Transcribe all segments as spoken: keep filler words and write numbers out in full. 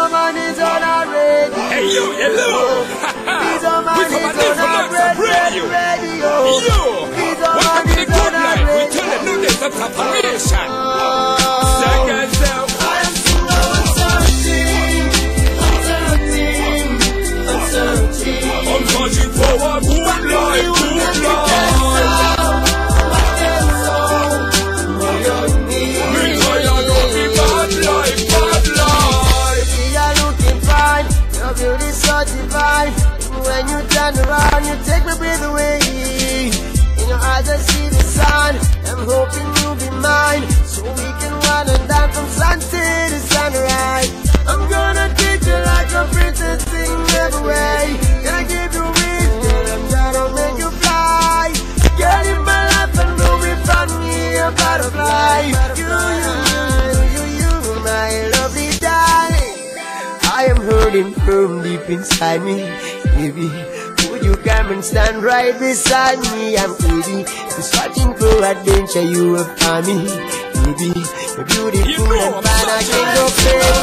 Pizza man is on a radio. Hey you, hello. Pizza man We come is and live on a for Lex Radio. radio. Yo, Pizza welcome man to the is good on a life. We radio. tell the new days of population. Second self. I am so uncertain, uncertain, uncertain. I'm searching for a good life, good life. Me tired of the bad life, bad life. You're looking fine, your beauty's so divine. When you turn around, you take my breath away. In your eyes I see the sun. I'm hoping you'll be mine, so we can run and down from sunset to sunrise. I'm gonna treat you like a princess, sing every way. Can I give you wisdom? I'm gonna make you fly. Girl in my life and know me from me a butterfly. You, you, you, you, you, my lovely darling. I am hurting from deep inside me, baby. Would you come and stand right beside me? I'm ready to searching for adventure. You will find me, baby. You're beautiful You know and I'm fine. I can't go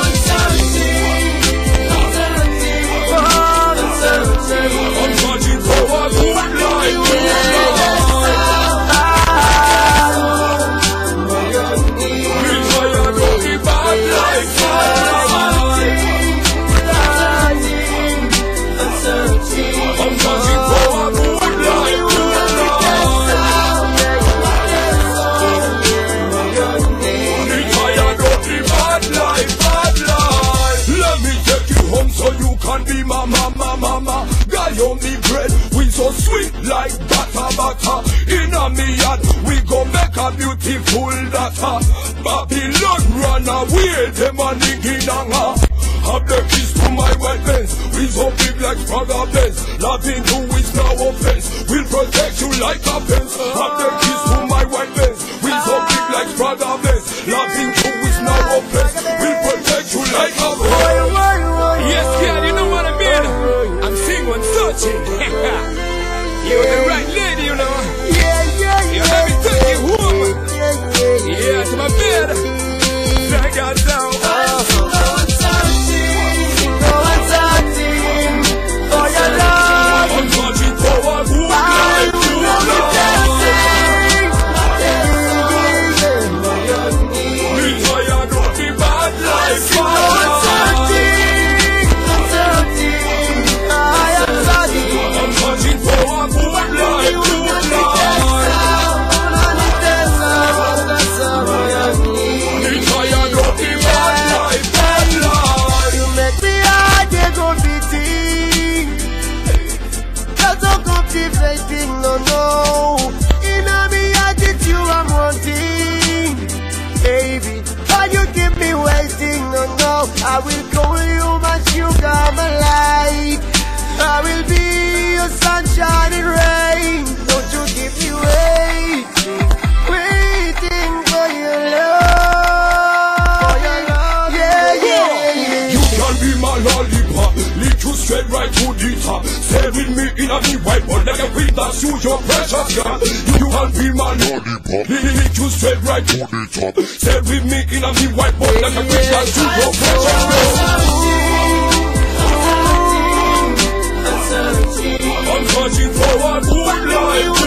I'm searching for a good life, good life. Me tired of the bad life, bad life. I'm searching for a good life, good life. Me tired of the bad life, bad life. Let me take you home so you can be my mama, mama. Guy on me bread, we so sweet like butter, butter. In a me yard, we go make a beautiful daughter. Babylon run away, them a nigga nanga. Have the keys to my white Benz. We so big like Sprague Benz. Loving you is no offense. We'll protect you like a fence. Have the keys to my white Benz. We so big like Sprague Benz. Loving you is no offense. We'll protect you like a fence. Yes, kid, you know what I mean? I'm single and searching. You're the right lady, you know. You let me take you home. Yeah, to my bed. Drag her down. I'm searching for a good life, good life. Me tired of the bad life, bad life. I'm searching for a good life, good life. Me tired of the bad life, bad life. You make me hard, you go beating. That's so complicating, no, no. In a me attitude I'm wanting. Baby, how you keep me waiting, no, no. I will call you my sugar, my light. I will be your sunshine and rain. Don't you keep me waiting, waiting for your love. Yeah, yeah, yeah. You can be my lollipop, lead you straight right to the top. Stay with me in a me white ball like a queen that shoot your precious girl. You can be my lollipop, lead you straight right to the top. Stay with me in a me white ball like a queen that shoot your precious girl. I'm searching for a good life.